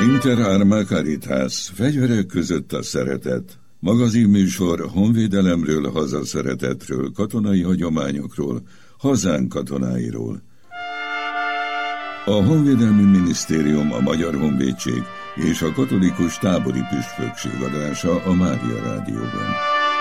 Inter Arma Caritas, fegyverek között a szeretet. Magazinműsor honvédelemről, hazaszeretetről, katonai hagyományokról, hazánk katonáiról. A Honvédelmi Minisztérium, a Magyar Honvédség és a Katolikus Tábori Püspökség adása a Mária Rádióban.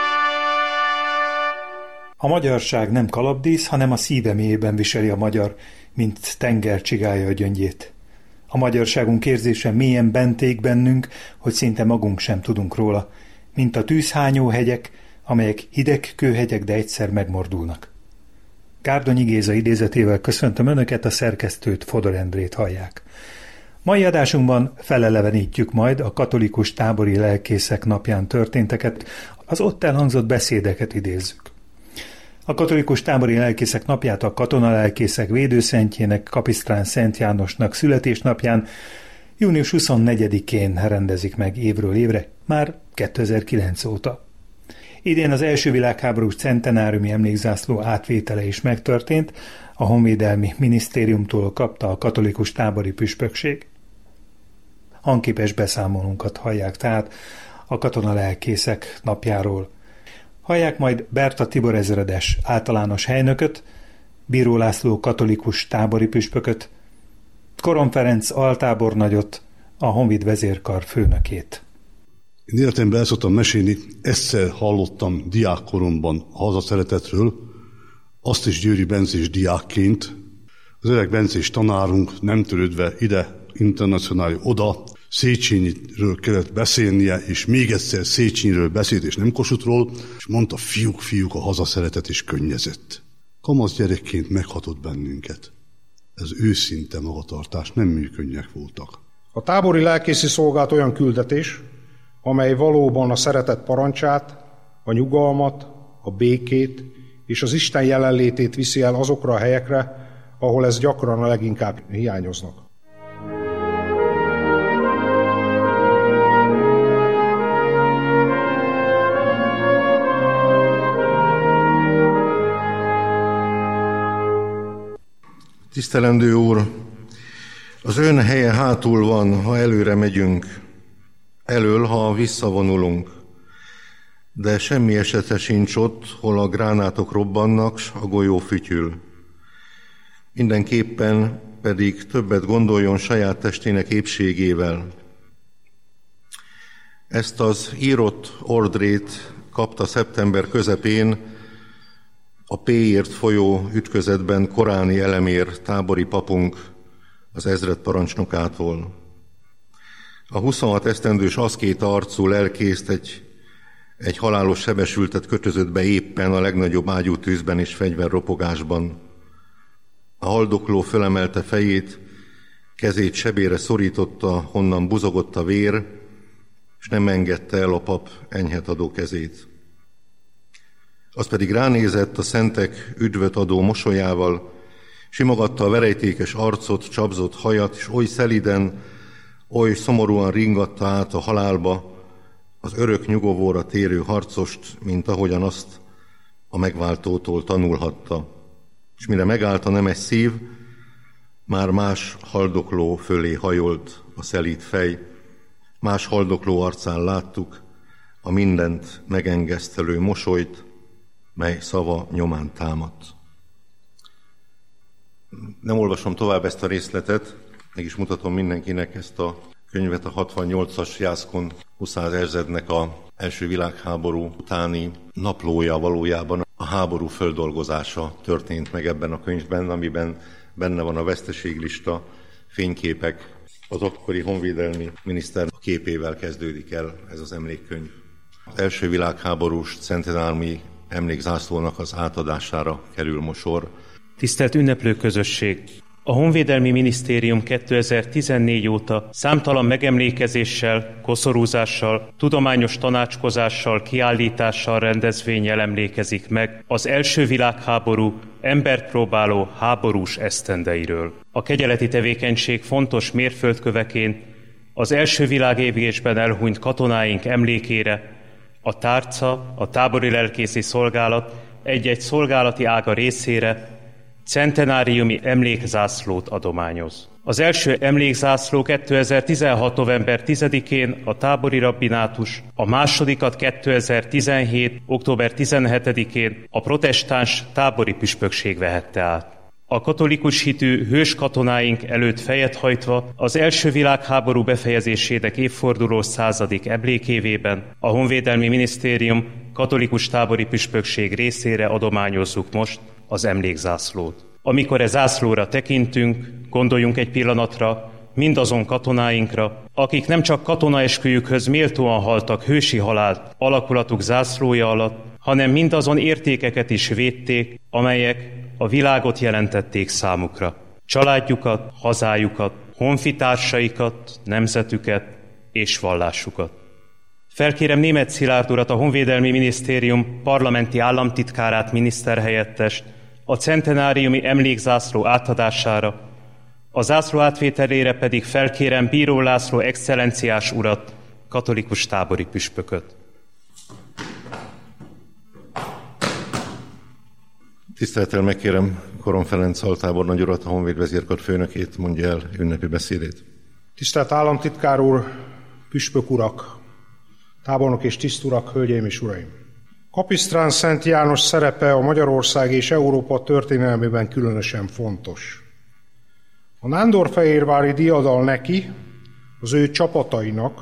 A magyarság nem kalapdísz, hanem a szíve mélyében viseli a magyar, mint tenger csigálja a gyöngyét. A magyarságunk érzése mélyen bent ég bennünk, hogy szinte magunk sem tudunk róla, mint a tűzhányó hegyek, amelyek hideg kőhegyek, de egyszer megmordulnak. Gárdonyi Géza idézetével köszöntöm Önöket, a szerkesztőt, Fodor Endrét hallják. Mai adásunkban felelevenítjük majd a katolikus tábori lelkészek napján történteket, az ott elhangzott beszédeket idézzük. A katolikus tábori lelkészek napját a katonalelkészek védőszentjének, Kapisztrán Szent Jánosnak születésnapján június 24-én rendezik meg évről évre, már 2009 óta. Idén az első világháborús centenáriumi emlékzászló átvétele is megtörtént, a Honvédelmi Minisztériumtól kapta a katolikus tábori püspökség. Hangképes beszámolónkat hallják tehát a katonalelkészek napjáról. Hallják majd Berta Tibor ezredes általános helynököt, Bíró László katolikus tábori püspököt, Koron Ferenc altábornagyot, a Honvéd vezérkar főnökét. Én életemben el szoktam mesélni, egyszer hallottam diákkoromban a hazaszeretetről, azt is Győri Bencés diákként. Az öreg Bencés tanárunk nem törődve ide, internacionális oda, Széchenyiről kellett beszélnie, és még egyszer Széchenyiről beszélt, és nem Kossutról, és mondta, fiúk, a hazaszeretet is könnyezett. Kamasz gyerekként meghatott bennünket. Ez őszinte magatartás, nem műkönnyek voltak. A tábori lelkészi szolgálat olyan küldetés, amely valóban a szeretet parancsát, a nyugalmat, a békét és az Isten jelenlétét viszi el azokra a helyekre, ahol ez gyakran a leginkább hiányoznak. Tisztelendő úr, az ön helye hátul van, ha előre megyünk, elől, ha visszavonulunk, de semmi esetre sincs ott, hol a gránátok robbannak, s a golyó fütyül. Mindenképpen pedig többet gondoljon saját testének épségével. Ezt az írott ordrét kapta szeptember közepén a Péért folyó ütközetben Koráni Elemér tábori papunk az ezredparancsnokától. A 26 esztendős aszkéta arcú lelkészt egy halálos sebesültet kötözött be éppen a legnagyobb ágyútűzben és fegyverropogásban. A haldokló fölemelte fejét, kezét sebére szorította, honnan buzogott a vér, és nem engedte el a pap enyhet adó kezét. Az pedig ránézett a szentek üdvöt adó mosolyával, simogatta a verejtékes arcot, csapzott hajat, és oly szeliden, oly szomorúan ringatta át a halálba az örök nyugovóra térő harcost, mint ahogyan azt a megváltótól tanulhatta. És mire megállt a nemes szív, már más haldokló fölé hajolt a szelíd fej, más haldokló arcán láttuk a mindent megengesztelő mosolyt, mely szava nyomán támadt. Nem olvasom tovább ezt a részletet, meg is mutatom mindenkinek ezt a könyvet, a 68-as Jászkun Huszár ezrednek a első világháború utáni naplója, valójában a háború földolgozása történt meg ebben a könyvben, amiben benne van a veszteséglista, fényképek. Az akkori honvédelmi miniszter képével kezdődik el ez az emlékkönyv. Az első világháborús centenáriumi emlékzászlónak az átadására kerül most sor. Tisztelt ünneplő közösség! A Honvédelmi Minisztérium 2014 óta számtalan megemlékezéssel, koszorúzással, tudományos tanácskozással, kiállítással, rendezvénnyel emlékezik meg az első világháború embert próbáló háborús esztendeiről. A kegyeleti tevékenység fontos mérföldköveként az első világégésben elhunyt katonáink emlékére a tárca, a tábori lelkészi szolgálat egy-egy szolgálati ága részére centenáriumi emlékzászlót adományoz. Az első emlékzászló 2016. november 10-én a tábori rabbinátus, a másodikat 2017. október 17-én a protestáns tábori püspökség vehette át. A katolikus hitű hős katonáink előtt fejet hajtva az első világháború befejezésének évforduló 100. emlékévében a Honvédelmi Minisztérium katolikus tábori püspökség részére adományozzuk most az emlékzászlót. Amikor zászlóra tekintünk, gondoljunk egy pillanatra mindazon katonáinkra, akik nem csak katonaesküjükhöz méltóan haltak hősi halált alakulatuk zászlója alatt, hanem mindazon értékeket is védték, amelyek a világot jelentették számukra. Családjukat, hazájukat, honfitársaikat, nemzetüket és vallásukat. Felkérem Németh Szilárd urat, a Honvédelmi Minisztérium parlamenti államtitkárát, miniszterhelyettest, a centenáriumi emlékzászló átadására, a zászló átvételére pedig felkérem Bíró László excellenciás urat, katolikus tábori püspököt. Tisztelettel megkérem Koron Ferenc altábornagy urat, a Honvéd vezérkar főnökét, mondja el ünnepi beszédét. Tisztelt államtitkár úr, püspök urak, tábornok és tiszurak, hölgyeim és uraim! Kapisztrán Szent János szerepe a Magyarország és Európa történelmében különösen fontos. A nándorfehérvári diadal neki, az ő csapatainak,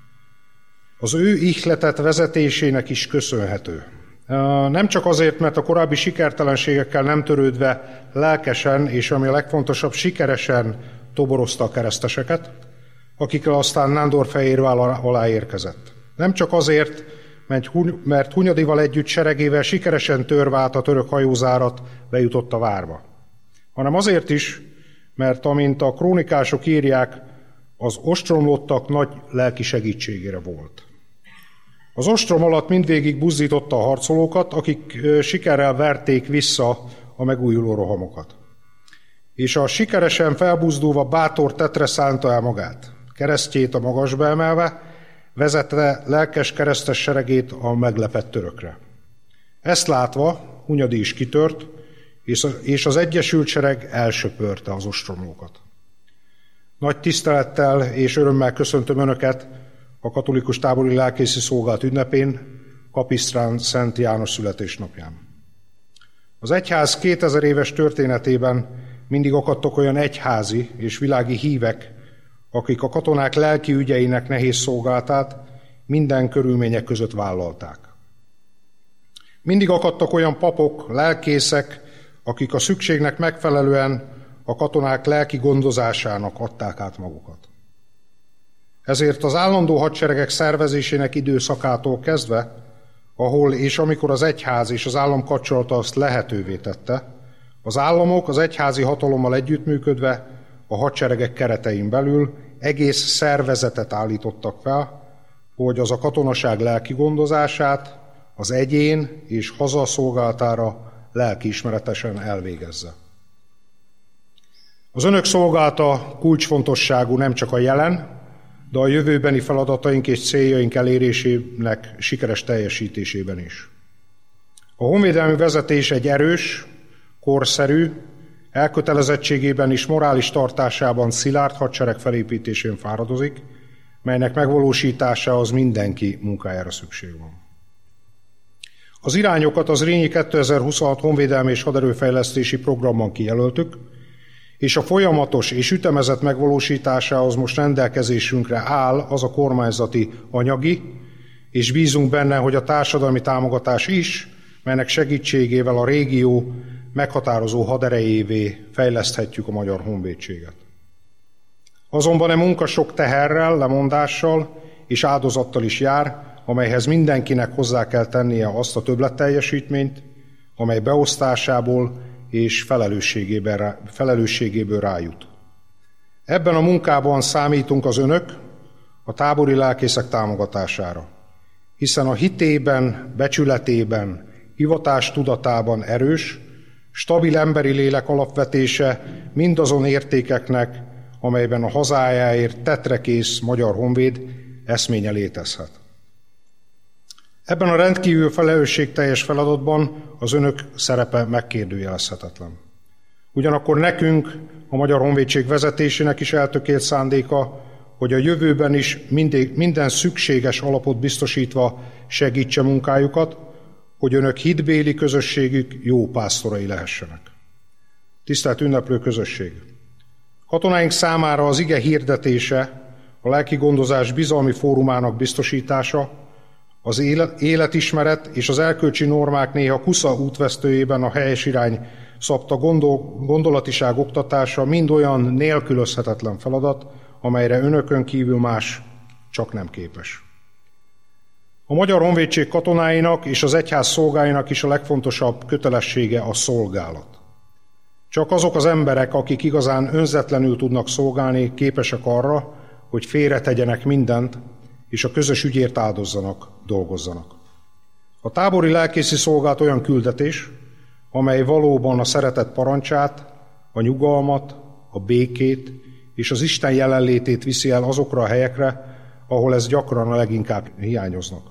az ő ihletet vezetésének is köszönhető. Nem csak azért, mert a korábbi sikertelenségekkel nem törődve lelkesen, és ami a legfontosabb, sikeresen toborozta a kereszteseket, akikkel aztán Nándorfehérvár alá érkezett. Nem csak azért, mert Hunyadival együtt seregével sikeresen törve át a török hajózárat bejutott a várba, hanem azért is, mert amint a krónikások írják, az ostromlottak nagy lelki segítségére volt. Az ostrom alatt mindvégig buzdította a harcolókat, akik sikerrel verték vissza a megújuló rohamokat. És a sikeresen felbuzdulva bátor tetre szánta el magát, keresztjét a magasba emelve, vezette lelkes keresztes seregét a meglepett törökre. Ezt látva Hunyadi is kitört, és az egyesült sereg elsöpörte az ostromlókat. Nagy tisztelettel és örömmel köszöntöm Önöket a katolikus tábori lelkészi szolgálat ünnepén, Kapisztrán Szent János születésnapján. Az egyház 2000 éves történetében mindig akadtak olyan egyházi és világi hívek, akik a katonák lelki ügyeinek nehéz szolgálatát minden körülmények között vállalták. Mindig akadtak olyan papok, lelkészek, akik a szükségnek megfelelően a katonák lelki gondozásának adták át magukat. Ezért az állandó hadseregek szervezésének időszakától kezdve, ahol és amikor az egyház és az állam kapcsolata azt lehetővé tette, az államok az egyházi hatalommal együttműködve a hadseregek keretein belül egész szervezetet állítottak fel, hogy az a katonaság lelki gondozását az egyén és haza szolgálatára lelkiismeretesen elvégezze. Az Önök szolgálata kulcsfontosságú nem csak a jelen, de a jövőbeni feladataink és céljaink elérésének sikeres teljesítésében is. A honvédelmi vezetés egy erős, korszerű, elkötelezettségében és morális tartásában szilárd hadsereg felépítésén fáradozik, melynek megvalósításához mindenki munkájára szükség van. Az irányokat az Zrínyi 2026 honvédelmi és haderőfejlesztési programban kijelöltük, és a folyamatos és ütemezett megvalósításához most rendelkezésünkre áll az a kormányzati anyagi, és bízunk benne, hogy a társadalmi támogatás is, melynek segítségével a régió meghatározó haderejévé fejleszthetjük a magyar honvédséget. Azonban a munka sok teherrel, lemondással és áldozattal is jár, amelyhez mindenkinek hozzá kell tennie azt a többletteljesítményt, amely beosztásából és felelősségéből rájut. Ebben a munkában számítunk az Önök, a tábori lelkészek támogatására, hiszen a hitében, becsületében, hivatás tudatában erős, stabil emberi lélek alapvetése mindazon értékeknek, amelyben a hazájáért tetrekész magyar honvéd eszménye létezhet. Ebben a rendkívül felelősségteljes feladatban az Önök szerepe megkérdőjelezhetetlen. Ugyanakkor nekünk, a Magyar Honvédség vezetésének is eltökélt szándéka, hogy a jövőben is minden szükséges alapot biztosítva segítse munkájukat, hogy önök hitbéli közösségük jó pásztorai lehessenek. Tisztelt ünneplő közösség! Katonáink számára az ige hirdetése, a lelki gondozás bizalmi fórumának biztosítása, az életismeret és az erkölcsi normák néha kusza útvesztőjében a helyes irány szabta gondolatiság oktatása mind olyan nélkülözhetetlen feladat, amelyre önökön kívül más csak nem képes. A Magyar Honvédség katonáinak és az egyház szolgáinak is a legfontosabb kötelessége a szolgálat. Csak azok az emberek, akik igazán önzetlenül tudnak szolgálni, képesek arra, hogy félretegyenek mindent, és a közös ügyért áldozzanak, dolgozzanak. A tábori lelkészi szolgálat olyan küldetés, amely valóban a szeretet parancsát, a nyugalmat, a békét és az Isten jelenlétét viszi el azokra a helyekre, ahol ez gyakran a leginkább hiányoznak.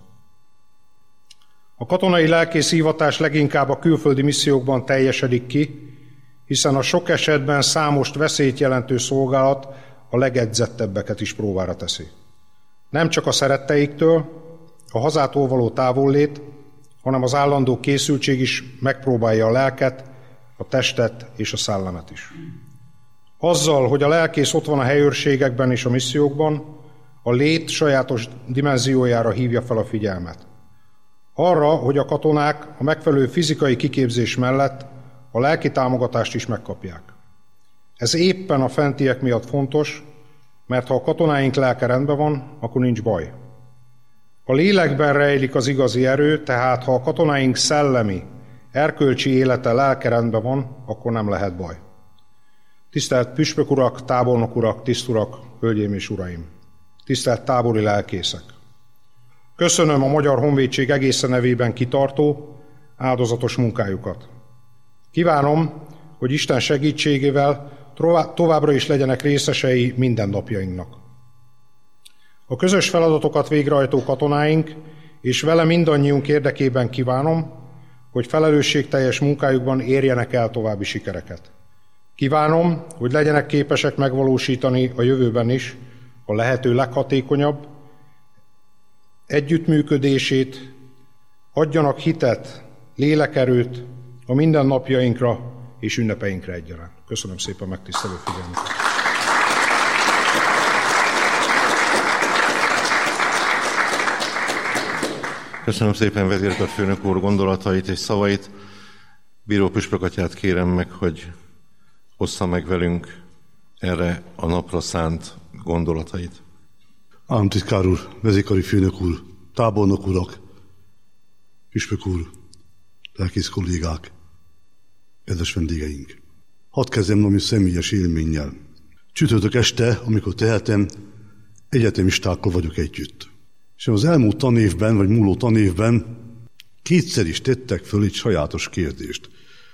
A katonai lelkész hivatás leginkább a külföldi missziókban teljesedik ki, hiszen a sok esetben számos veszélyt jelentő szolgálat a legedzettebbeket is próbára teszi. Nem csak a szeretteiktől, a hazától való távollét, hanem az állandó készültség is megpróbálja a lelket, a testet és a szellemet is. Azzal, hogy a lelkész ott van a helyőrségekben és a missziókban, a lét sajátos dimenziójára hívja fel a figyelmet. Arra, hogy a katonák a megfelelő fizikai kiképzés mellett a lelki támogatást is megkapják. Ez éppen a fentiek miatt fontos, mert ha a katonáink lelke rendben van, akkor nincs baj. A lélekben rejlik az igazi erő, tehát ha a katonáink szellemi, erkölcsi élete lelke rendben van, akkor nem lehet baj. Tisztelt püspök urak, tábornok urak, tiszturak, hölgyeim és uraim! Tisztelt tábori lelkészek! Köszönöm a Magyar Honvédség egészen nevében kitartó, áldozatos munkájukat. Kívánom, hogy Isten segítségével továbbra is legyenek részesei mindennapjainknak. A közös feladatokat végrehajtó katonáink és vele mindannyiunk érdekében kívánom, hogy felelősségteljes munkájukban érjenek el további sikereket. Kívánom, hogy legyenek képesek megvalósítani a jövőben is a lehető leghatékonyabb együttműködését, adjanak hitet, lélekerőt a mindennapjainkra és ünnepeinkre egyaránt. Köszönöm szépen megtisztelő figyelmet! Köszönöm szépen vezérkarfőnök úr gondolatait és szavait. Bíró püspök atyát kérem meg, hogy ossza meg velünk erre a napra szánt gondolatait. Államtitkár úr, vezérkari főnök úr, tábornok urak, püspök úr, lelkész kollégák, kedves vendégeink. Hadd kezdjem valami személyes élménnyel. Csütörtök este, amikor tehetem, egyetemistákkal vagyok együtt. És az elmúlt tanévben, vagy múló tanévben kétszer is tettek föl egy sajátos kérdést.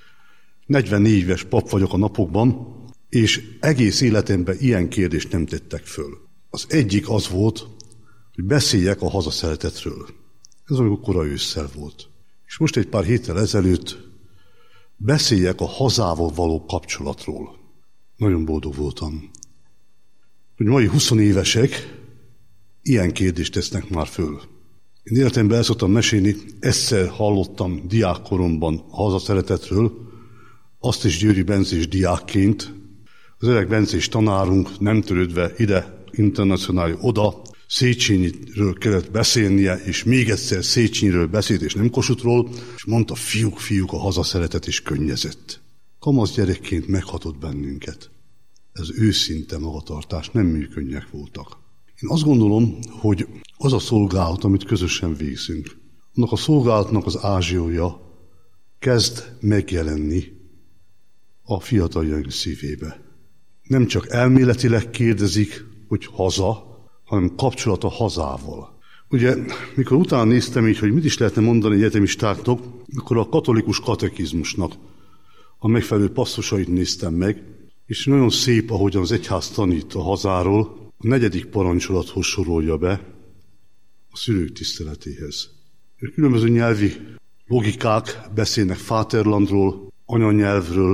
44 éves pap vagyok a napokban, és egész életemben ilyen kérdést nem tettek föl. Az egyik az volt, hogy beszéljek a hazaszeretetről. Ez amikor kora ősszel volt. És most egy pár héttel ezelőtt beszéljek a hazával való kapcsolatról. Nagyon boldog voltam. Hogy mai 20 évesek ilyen kérdést tesznek már föl. Én életemben el szoktam mesélni, egyszer hallottam diákkoromban a hazaszeretetről, azt is Győri Bencés diákként. Az öreg Bencés tanárunk nem törődve ide, internacionális oda, Széchenyiről kellett beszélnie, és még egyszer Széchenyiről beszélt, és nem Kossutról, és mondta, fiúk, a hazaszeretet is könnyezett. Kamasz gyerekként meghatott bennünket. Ez őszinte magatartás, nem műkönnyek voltak. Én azt gondolom, hogy az a szolgálat, amit közösen végzünk, annak a szolgálatnak az ázsiója kezd megjelenni a fiataljaink szívébe. Nem csak elméletileg kérdezik, hogy haza, hanem kapcsolat a hazával. Ugye, mikor utána néztem így, hogy mit is lehetne mondani egyetemistáknak, akkor a katolikus katekizmusnak a megfelelő passzusait néztem meg, és nagyon szép, ahogyan az egyház tanít a hazáról, a 4. parancsolathoz sorolja be a szülők tiszteletéhez. Különböző nyelvi logikák beszélnek Vaterlandról, anyanyelvről,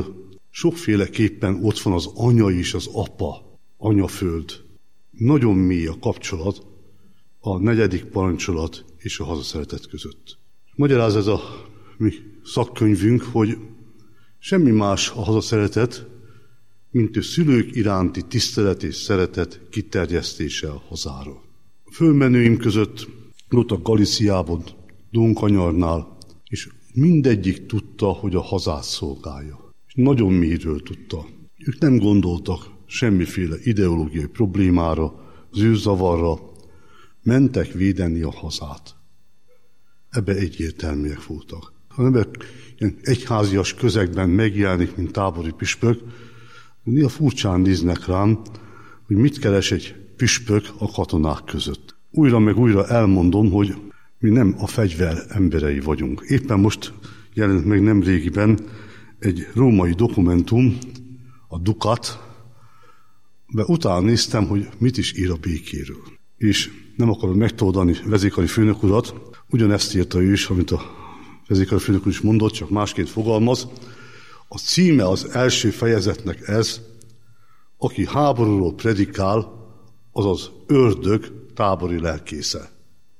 Sokféleképpen ott van az anya és az apa, anyaföld. Nagyon mély a kapcsolat a 4. parancsolat és a hazaszeretet között. Magyaráz ez a mi szakkönyvünk, hogy semmi más a hazaszeretet, mint a szülők iránti tisztelet és szeretet kiterjesztése a hazára. A fölmenőim között voltak Galíciában, Donkanyarnál, és mindegyik tudta, hogy a hazát szolgálja. És nagyon mélyről tudta. Ők nem gondoltak semmiféle ideológiai problémára, zűrzavarra, mentek védeni a hazát. Ebbe egyértelműek voltak. Ha ember ilyen egyházias közegben megjelenik, mint tábori püspök, néha furcsán néznek rám, hogy mit keres egy püspök a katonák között. Újra meg újra elmondom, hogy mi nem a fegyver emberei vagyunk. Éppen most jelent meg nemrégiben egy római dokumentum, a Dukat, de utána néztem, hogy mit is ír a békéről. És nem akarom megtoldani vezérkari főnök urat, ugyanezt írta ő is, amit a vezérkari főnök úr is mondott, csak másként fogalmaz. A címe az első fejezetnek ez, aki háborúról predikál, az az ördög tábori lelkésze.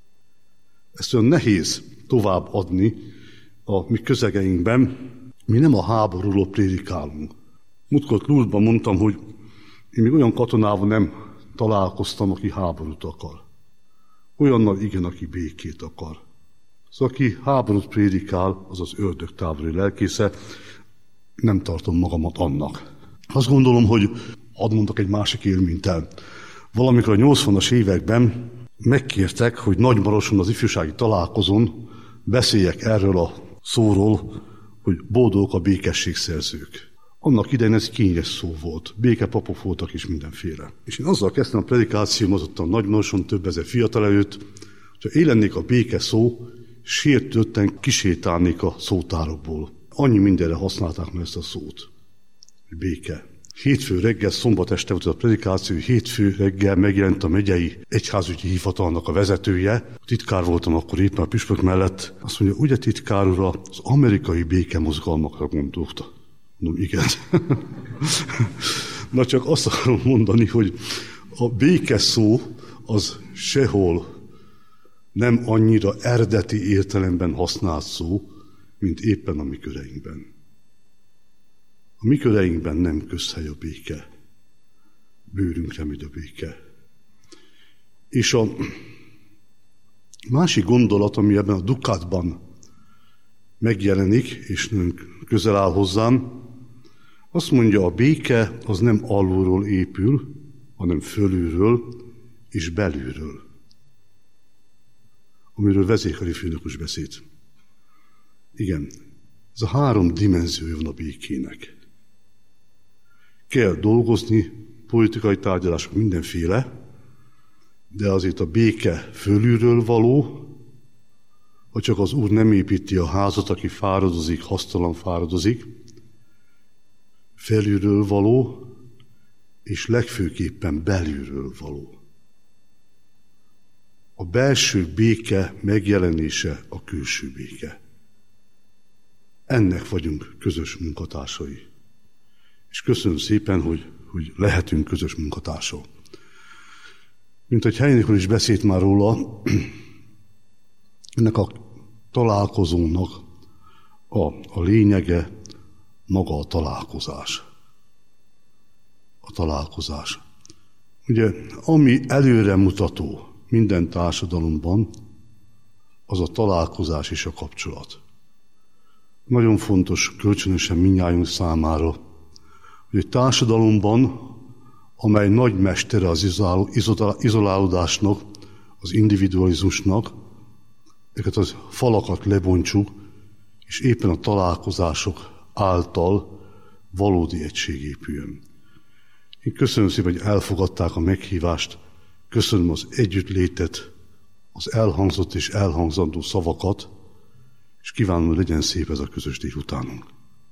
Ezt olyan nehéz tovább adni a mi közegeinkben, mi nem a háborúról prédikálunk. Múltkor Lourdesban mondtam, hogy én még olyan katonával nem találkoztam, aki háborút akar. Olyannal igen, aki békét akar. Szóval aki háborút prédikál, az az ördög tábori lelkésze, nem tartom magamat annak. Azt gondolom, hogy hadd mondok egy másik élményt el. Valamikor a 80-as években megkértek, hogy Nagymaroson az ifjúsági találkozón beszéljek erről a szóról, hogy boldogok a békességszerzők. Annak idején ez kényes szó volt, békepapok voltak és mindenféle. És én azzal kezdtem a predikációmat ott a Nagymaroson több ezer fiatal előtt, hogyha élennék a béke szó, sértődten kisétálnék a szótárokból. Annyi mindenre használták meg ezt a szót. Béke. Hétfő reggel, szombat este volt a predikáció, hétfő reggel megjelent a megyei egyházügyi hivatalnak a vezetője. Titkár voltam akkor éppen a püspök mellett. Azt mondja, ugye titkár ura, az amerikai békemozgalmakra gondolta. No, igen. Na csak azt akarom mondani, hogy a béke szó az sehol nem annyira eredeti értelemben használt szó, mint éppen a mi köreinkben. A mi köreinkben nem közhely a béke. Bőrünkre megy a béke. És a másik gondolat, ami ebben a Dukatban megjelenik, és nagyon közel áll hozzám, azt mondja, a béke az nem alulról épül, hanem fölülről és belülről. Amiről vezérkari főnök is beszélt. Igen, ez a 3 dimenziója van a békének. Kell dolgozni, politikai tárgyalások mindenféle, de azért a béke fölülről való, ha csak az Úr nem építi a házat, aki fáradozik, hasztalan fáradozik, felülről való, és legfőképpen belülről való. A belső béke megjelenése a külső béke. Ennek vagyunk közös munkatársai. És köszönöm szépen, hogy lehetünk közös munkatársak. Mint hogy Heinikor is beszélt már róla, ennek a találkozónak a lényege maga a találkozás. A találkozás. Ugye, ami előremutató minden társadalomban, az a találkozás és a kapcsolat. Nagyon fontos kölcsönösen mindnyájunk számára, hogy egy társadalomban, amely nagymestere az izolálódásnak, az individualizmusnak, ezeket a falakat lebontsuk, és éppen a találkozások által valódi egység épüljön. Én köszönöm szépen, hogy elfogadták a meghívást, köszönöm az együttlétet, az elhangzott és elhangzandó szavakat, és kívánom, hogy legyen szép ez a közös délutánunk.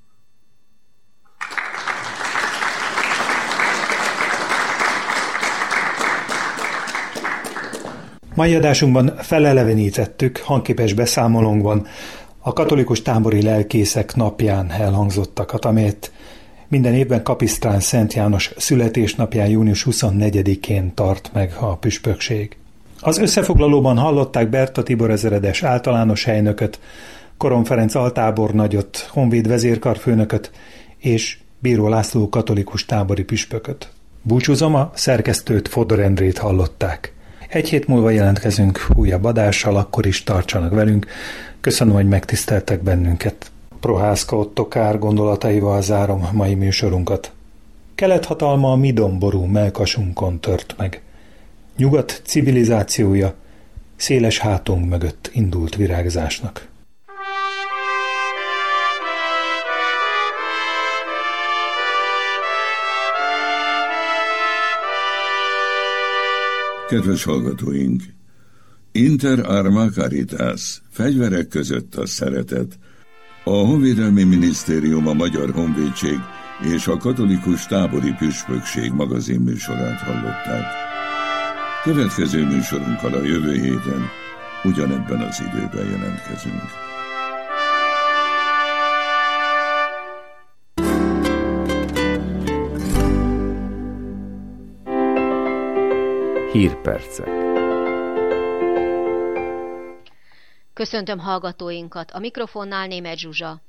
Mai adásunkban felelevenítettük hangképes beszámolónkban a katolikus tábori lelkészek napján elhangzottakat, amelyet Minden évben Kapisztrán Szent János születésnapján június 24-én tart meg a püspökség. Az összefoglalóban hallották Berta Tibor ezredes általános helynököt, Koron Ferenc altábornagyot, honvéd vezérkarfőnököt és Bíró László katolikus tábori püspököt. Búcsúzom, a szerkesztőt, Fodor Endrét hallották. Egy hét múlva jelentkezünk újabb adással, akkor is tartsanak velünk. Köszönöm, hogy megtiszteltek bennünket. Prohászka Ottokár gondolataival zárom mai műsorunkat. Kelet hatalma a mi domború mellkasunkon tört meg. Nyugat civilizációja széles hátunk mögött indult virágzásnak. Kedves hallgatóink! Inter arma caritas, fegyverek között a szeretet. A Honvédelmi Minisztérium, a Magyar Honvédség és a Katolikus Tábori Püspökség magazinműsorát hallották. Következő műsorunkkal a jövő héten ugyanebben az időben jelentkezünk. Hírpercek. Köszöntöm hallgatóinkat, a mikrofonnál Németh Zsuzsa.